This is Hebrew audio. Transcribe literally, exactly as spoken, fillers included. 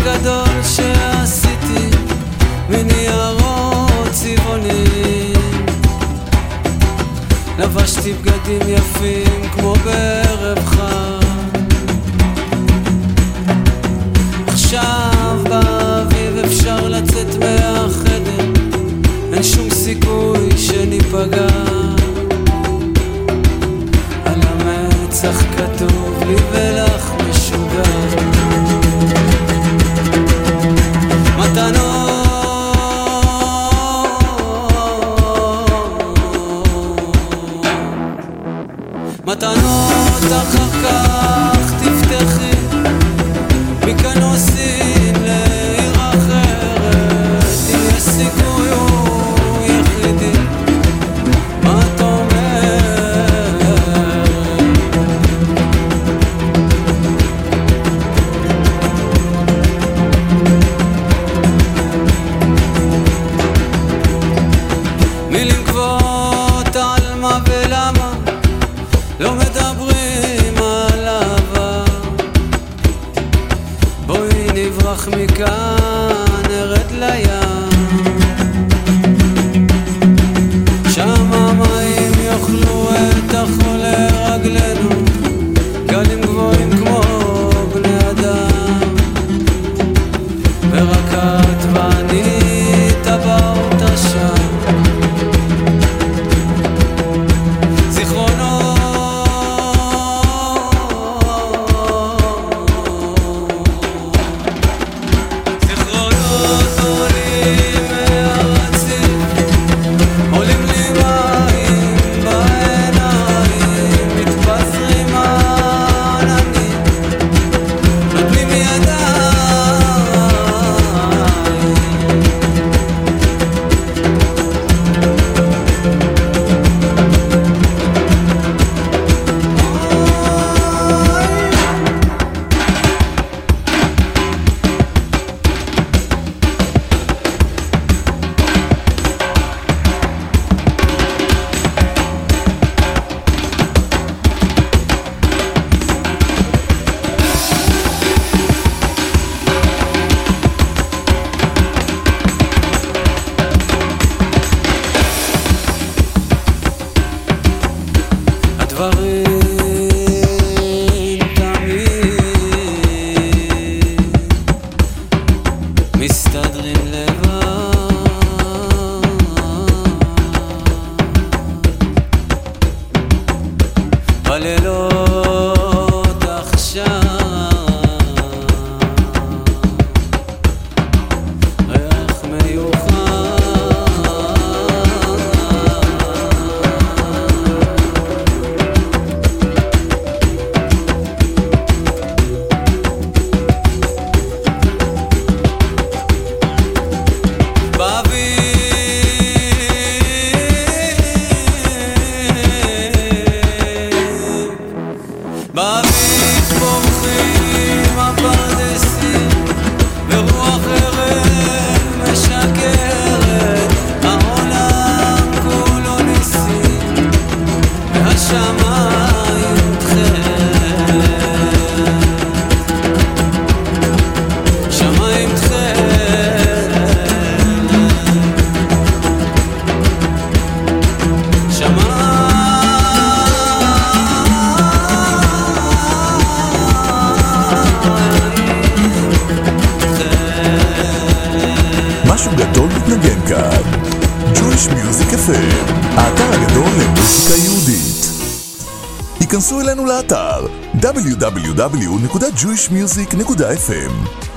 גדול שעשיתי מניירות צבעונים, לבשתי בגדים יפים כמו בערב חג. עכשיו באביב אפשר לצאת מהחדר, אין שום סיכוי שניפגע. על המצח כתוב לי ולך משוגע. מתנות מתנות אחר כך תפתחי, מכאן עושים לעיר אחרת, תהיה סיכוי הוא יחידי. מה את אומרת? מילים גבוהות על מה ולמה, לא מדברים על אהבה. בואי נברח מכאן, נרד לים, שם המים יאכלו את החולה רגלינו, גלים גבוהים כמו בני אדם, ורק את ואני טבעות השם. משהו גדול מתנגן כאן. Jewish Music אף אם, האתר הגדול למוזיקה יהודית. היכנסו אלינו לאתר דאבליו דאבליו דאבליו נקודה ג'ויש מיוזיק נקודה אף אם.